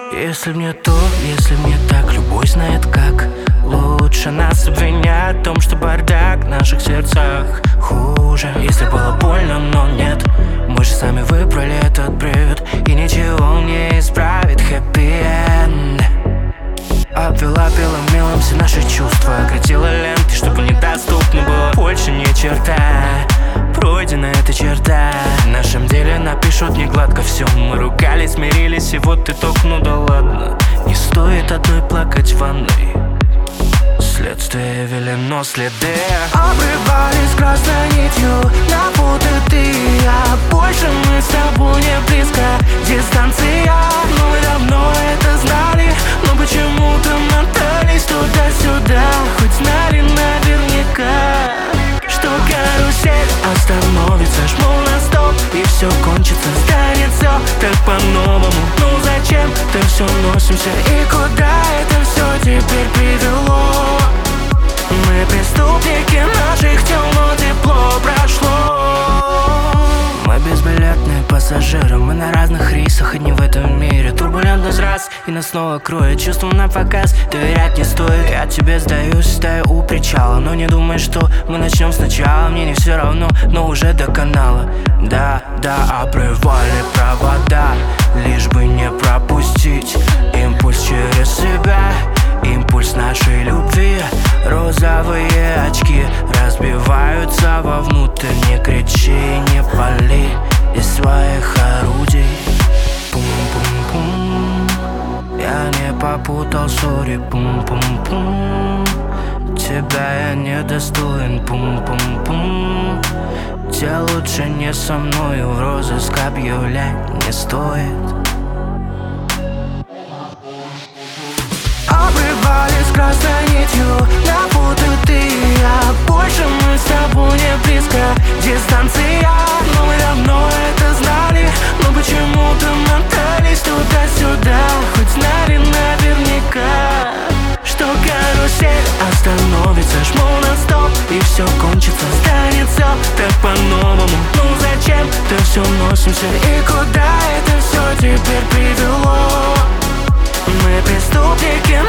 Если мне то, если мне так, любой знает как. Лучше нас обвинять в том, что бардак в наших сердцах хуже. Если было больно, но нет, мы же сами выбрали этот бред, и ничего не исправит хэппи-энд. Обвела белым мелом все наши чувства, оградила ленты, чтобы недоступно было больше ни черта. Пройдена эта черта, в нашем деле напишут не гладко все. Мы ругались, смирились, и вот итог, ну да ладно. Не стоит одной плакать в ванной, следствие велено следы. Обрывались красной нитью на путы ты и я. Больше мы с тобой не близко, дистанция. Мы давно это знали, но почему-то мотались туда-сюда. Хоть знали наверняка, что карусель остановится, жму на стоп, и все кончится, станет все так по-новому. Ну зачем так все носимся, и куда это все теперь привело? Мы преступники наших тел, но тепло прошло. Мы безбилетные пассажиры, мы на разных рейсах, одни в этом мире. Турбулентность раз, и нас снова кроет. Чувством на показ, доверять не стоит. Я тебе сдаюсь, стою у причала, но не думай, что мы начнем сначала. Мне не все равно, но уже до канала. Да, обрывали провода, лишь бы не пропустить импульс через себя, импульс нашей любви. Розовые очки разбиваются вовнутрь. Не кричи, не пали из своих орудий. Пум-пум-пум, я не попутал, сори, пум-пум-пум. Тебя я недостоин, пум-пум-пум. Те лучше не со мною, в розыск объявлять не стоит. Обрывались красной нитью на путы ты и я. Больше мы с тобой не близко, дистанция. Мы давно это знали, но почему-то мотались туда-сюда. Хоть знали наверняка, что карусель остановится, жму на стоп, и все кончится, станет все так по-новому. Ну зачем так все носимся, и куда это все теперь привело? Мы преступники